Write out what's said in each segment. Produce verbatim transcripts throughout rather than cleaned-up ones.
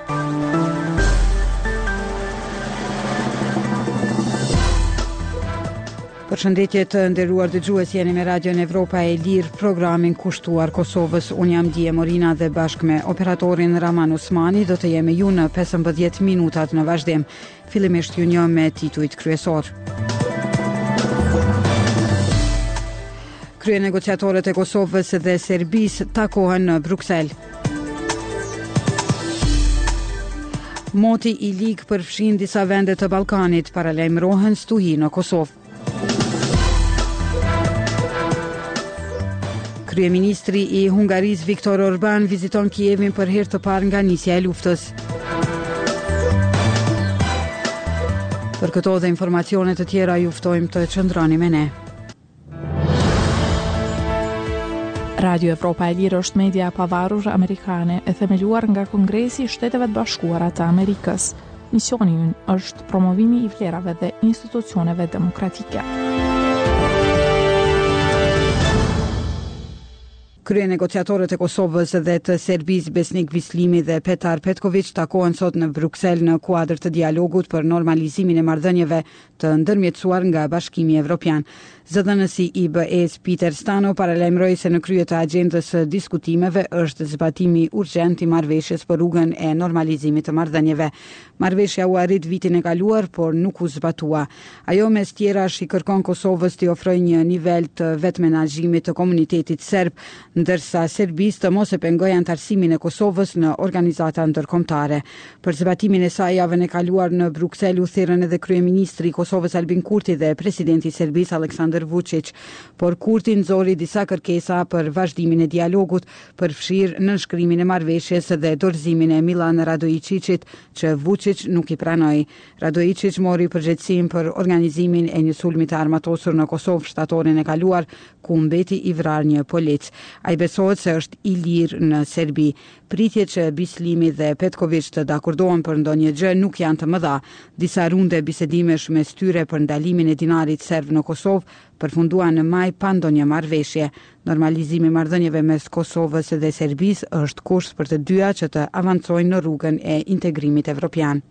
Përshëndetje të nderuar dëgjues, jeni me Radion Evropa e Lirë, programin kushtuar Kosovës. Unë jam Dije Morina dhe bashkë me operatorin Raman Usmani do të jemi ju në pesëmbëdhjetë minutat në vazhdim. Fillimisht ju njoh me titujt kryesor. Krye negociatorët e Kosovës dhe Serbisë takohen në Bruksel. Moti i ligë përfshin disa vende të Ballkanit, paralajmërohen stuhi në Kosovë. Kryeministri i Hungarisë Viktor Orban viziton Kievin për herë të parë nga nisja e luftës. Për këto dhe informacione të tjera ju ftojmë të qëndroni me ne. Radio Evropa e Lirë është media e pavarur amerikane e themeluar nga Kongresi i Shteteve të Bashkuara të Amerikës. Misioni i ynë është promovimi i vlerave dhe institucioneve demokratike. Krye negociatorët e Kosovës dhe të Serbisë Besnik Vislimi dhe Petar Petković takohen sot në Bruksel në kuadër të dialogut për normalizimin e marrëdhënieve të ndërmjetësuar nga Bashkimi Evropian. Zëdhënësi i B E-s Peter Stano paralajmëroi se në krye të agjendës së diskutimeve është zbatimi urgjent i marrëveshjes për rrugën e normalizimit të marrëdhënieve. Marrëveshja u arrit vitin e kaluar, por nuk u zbatua. Ajo mes tjerash i kërkon Kosovës të ofrojë një nivel të vetmenaxhimit të komunitetit serb, ndërsa Serbisë të mos e pengojë antarësimin e Kosovës në organizata ndërkombëtare. Për zbatimin e saj javën e kaluar në Bruksel u thirrën edhe kryeministri i Kosovës Albin Kurti dhe presidenti i Serbisë Aleksandar Vučić, por Kurti nxori disa kërkesa për vazhdimin e dialogut, përfshirë nënshkrimin e marrëveshjes dhe dorëzimin e Milan Radojčićit, që Vučić nuk i pranoi. Radojčić mori përgjegjësinë për organizimin e një sulmi të armatosur në Kosovë shtatorin e kaluar, ku mbeti i vrarë një polic. Ai besohet se është i lirë në Serbi. Pritjet që Bislimi dhe Petković të dakordohen për ndonjë gjë nuk janë të mëdha. Disa runde bisedimesh mes tyre për ndalimin e dinarit serb në Kosovë përfunduan në maj pa ndonjë marrëveshje. Normalizimi i marrëdhënieve mes Kosovës dhe Serbisë është kusht për të dyja që të avancojnë në rrugën e integrimit evropian.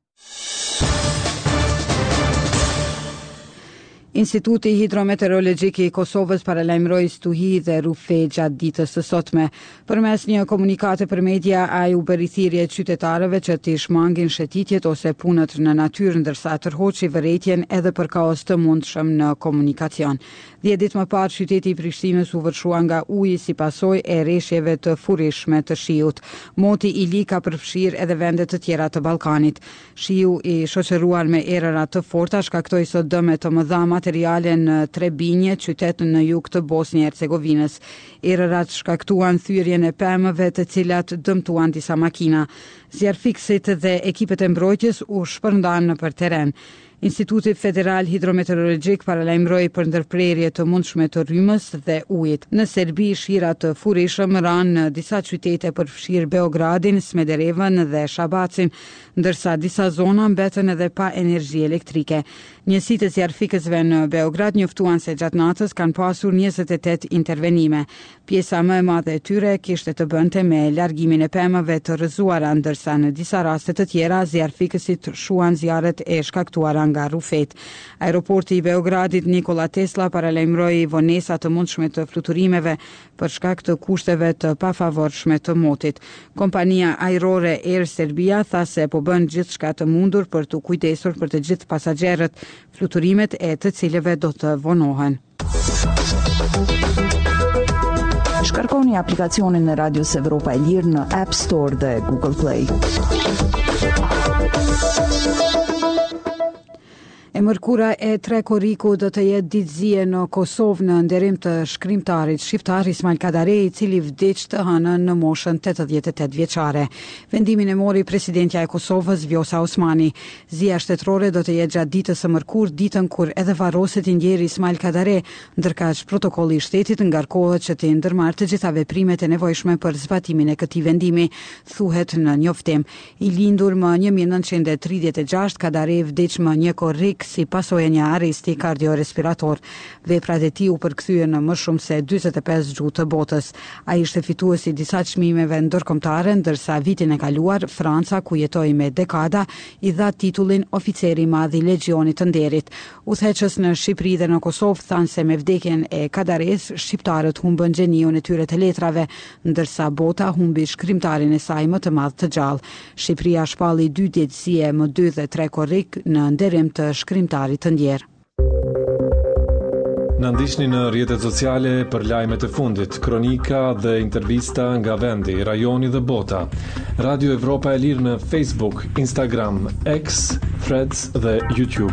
Instituti Hidrometeorologjik i Kosovës paralajmëroi stuhi dhe rufe gjatë ditës së sotme. Përmes një komunikate për media, ai u bëri thirrje qytetarëve që të shmangin shëtitjet ose punët në natyrë, ndërsa tërhoqi vërejtjen edhe për kaos të mundshëm në komunikacion. Dhjetë ditë më parë, qyteti i Prishtinës u vërshua nga uji si pasojë e rreshjeve të furishme të shiut. Moti i ligë ka përfshirë edhe vende të tjera të Ballkanit. Shiu i shoqëruar me erëra të forta shkaktoi sot dëme të mëdha materiale në Trebinje, qytet në jug të Bosnjë e Hercegovinës. Erërat shkaktuan thyrjen e pemëve, të cilat dëmtuan disa makina. Zjarfikësit dhe ekipet e mbrojtjes u shpërndan nëpër teren. Instituti Federal Hidrometeorologjik paralajmëroi për ndërprerje të mundshme të rrymës dhe ujit. Në Serbi, shira të furishëm ranë në disa qytete përfshirë Beogradin, Smederevën dhe Shabacin, ndërsa disa zona mbetën edhe pa energji elektrike. Njësitë e zjarfikësve në Beograd njoftuan se gjatë natës kanë pasur njëzet e tetë intervenime. Pjesa më e madhe e tyre kishte të bënte me largimin e pemëve të rrëzuara, ndërsa në disa raste të tjera zjarfikësit shuan zjarret e shkaktuara nga rufet. Aeroporti i Beogradit Nikola Tesla paralajmëroi vonesa të mundshme të fluturimeve për shkak të kushteve të pafavorshme të motit. Kompania ajrore Air Serbia tha se po bën gjithçka të mundur për të kujdesur për të gjithë pasagerët, fluturimet e të cilëve do të vonohen. Shkarkoni aplikacionin e Radios Evropa e Lirë në App Store dhe Google Play. E mërkura e tre koriku do të jetë ditëzie në Kosovë në nderim të shkrimtarit shqiptar Ismail Kadare, i cili vdiq të hënën në moshën tetëdhjetë e tetë vjeçare. Vendimin e mori presidentja e Kosovës Vjosa Osmani. Zia shtetërore do të jetë gjatë ditës së mërkurë, ditën kur edhe varroset i ndjeri Ismail Kadare, ndërkaq protokolli i shtetit ngarkohet që të ndërmarrë të gjitha veprimet e nevojshme për zbatimin e këtij vendimi, thuhet në njoftim. I lindur më një mijë e nëntëqind e tridhjetë e gjashtë, Kadare vdiq më një korrik si pasojë e një arresti kardiorespirator. Veprat e tij u përkthyen në më shumë se dyzet e pesë gjuhë të botës. Ai ishte fituesi disa çmimeve ndërkombëtare, ndërsa vitin e kaluar Franca, ku jetoi me dekada, i dha titullin oficeri i madh i Legjionit të Nderit. Udhëheqës në Shqipëri dhe në Kosovë thanë se me vdekjen e Kadares, shqiptarët humbën gjeniun e tyre të letrave, ndërsa bota humbi shkrimtarin e saj më të madh të gjallë. Shqipëria shpalli dy djetësie, më dy dhe tre korrik në nderim të shkrimtarit të ndjer. Në ndiqni në rrjetet sociale për lajmet e fundit, kronika dhe intervista nga vendi, rajoni dhe bota. Radio Evropa e Lirë në Facebook, Instagram, X, Threads dhe YouTube.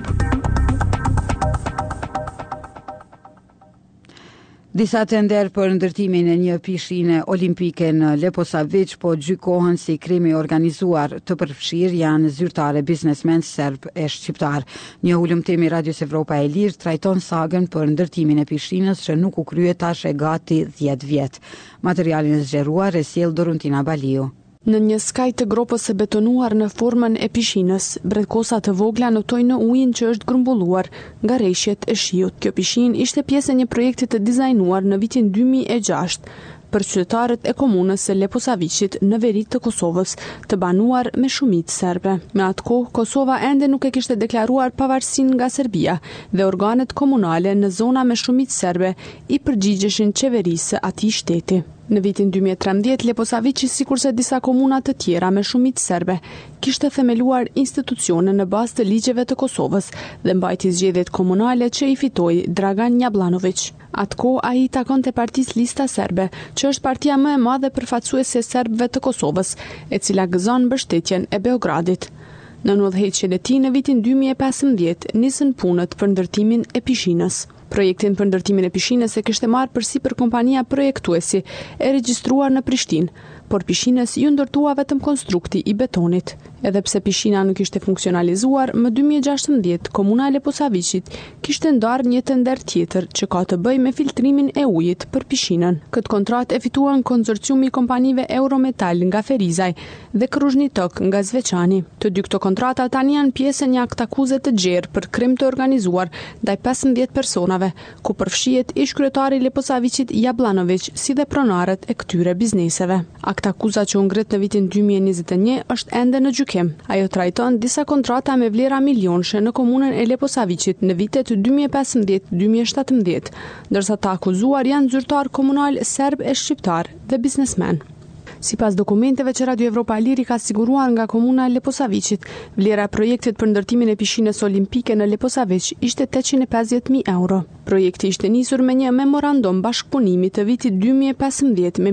Disa tender për ndërtimin e një pishine olimpike në Leposavić po gjykohen si krimi organizuar. Të përfshirë janë zyrtare, biznesmen serb e shqiptar. Një ulëmtim i Radios Evropa e Lirë trajton sagën për ndërtimin e pishinës që nuk u krye tash e gati dhjetë vjet. Materialin e zgjeruar e sjell Doruntina Baliu. Në një skaj të gropës së betonuar në formën e pishinës, bretkosa të vogla notojnë në ujin që është grumbulluar nga rreshjet e shiut. Kjo pishinë ishte pjesë e një projekti të dizajnuar në vitin dy mijë e gjashtë për qytetarët e komunës së Leposavićit në veri të Kosovës, të banuar me shumicë serbe. Me atë kohë, Kosova ende nuk e kishte deklaruar pavarësinë nga Serbia dhe organet komunale në zona me shumicë serbe i përgjigjeshin qeverisë së atij shteti. Në vitin dy mijë e trembëdhjetë, Leposavići, sikurse disa komuna të tjera me shumicë serbe, kishte themeluar institucione në bazë të ligjeve të Kosovës dhe mbajti zgjedhjet komunale që i fitoi Dragan Jablanović. Atko ai takonte partisë Lista Serbe, që është partia më e madhe përfaqësuese e serbëve të Kosovës, e cila gëzon mbështetjen e Beogradit. Në udhëheqjen e tij në vitin dy mijë e pesëmbëdhjetë nisën punët për ndërtimin e pishinës. Projektin për ndërtimin e pishinës e kishte marrë përsipër kompania projektuesi e regjistruar në Prishtinë, por pishinës ju ndërtua vetëm konstrukti i betonit. Edhe pse pishina nuk ishte funksionalizuar, më dy mijë e gjashtëmbëdhjetë komuna e Leposavićit kishte ndarë një tender tjetër që ka të bëjë me filtrimin e ujit për pishinën. Këtë kontratë e fituan konsorciumi i kompanive Eurometal nga Ferizaj dhe Kruzhnitok nga Zveçani. Të dy këto kontrata tani janë pjesë e një aktakuze të gjerë për krim të organizuar ndaj pesëmbëdhjetë personave, ku përfshihet ish kryetari i Leposavićit Jablanović si dhe pronarët e këtyre bizneseve. Aktakuza që u ngrit në vitin dy mijë e njëzet e një është ende në gjykim. Ajo trajton disa kontrata me vlera milionëshe në komunën e Leposavićit në vitet dy mijë e pesëmbëdhjetë dy mijë e shtatëmbëdhjetë, ndërsa të akuzuar janë zyrtar komunal serb e shqiptar dhe biznesmen. Sipas dokumenteve që Radio Evropa e Lirë ka siguruar nga komuna e Leposavićit, vlera e projektit për ndërtimin e pishinës olimpike në Leposavić ishte tetëqind e pesëdhjetë mijë euro. Projekti ishte nisur me një memorandum bashkëpunimi të vitit dy mijë e pesëmbëdhjetë me